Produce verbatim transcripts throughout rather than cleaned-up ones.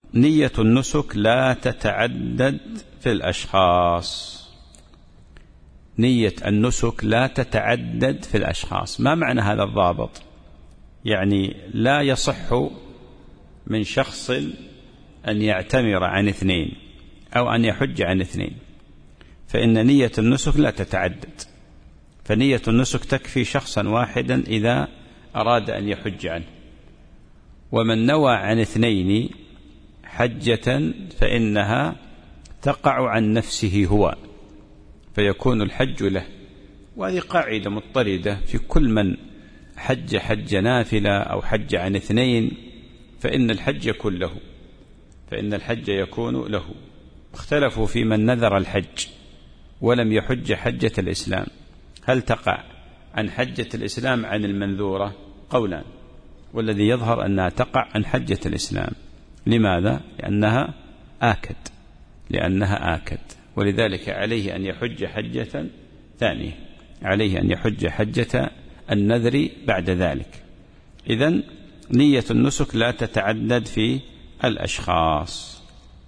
نية النسك لا تتعدد في الأشخاص. نية النسك لا تتعدد في الأشخاص. ما معنى هذا الضابط؟ يعني لا يصح من شخص أن يعتمر عن اثنين أو أن يحج عن اثنين، فإن نية النسك لا تتعدد، فنية النسك تكفي شخصا واحدا إذا أراد أن يحج عنه. ومن نوى عن اثنين حجة فإنها تقع عن نفسه هو، فيكون الحج له. وهذه قاعدة مضطردة في كل من حج حج نافلة أو حج عن اثنين، فإن الحج يكون له، فإن الحج يكون له. اختلفوا في من نذر الحج ولم يحج حجة الإسلام، هل تقع عن حجة الإسلام عن المنذورة؟ قولان، والذي يظهر أنها تقع عن حجة الإسلام. لماذا؟ لأنها آكد، لأنها آكد، ولذلك عليه أن يحج حجة ثانية، عليه أن يحج حجة النذر بعد ذلك. إذن نية النسك لا تتعدد في الأشخاص.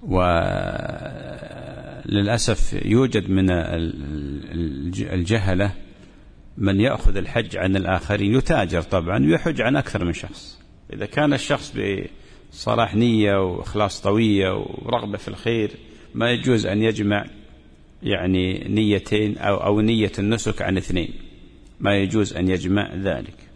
وللأسف يوجد من الجهلة من يأخذ الحج عن الآخرين، يتاجر طبعا ويحج عن أكثر من شخص. إذا كان الشخص بصلاح نية وإخلاص طوية ورغبة في الخير ما يجوز أن يجمع يعني نيتين أو, أو نية النسك عن اثنين، ما يجوز أن يجمع ذلك.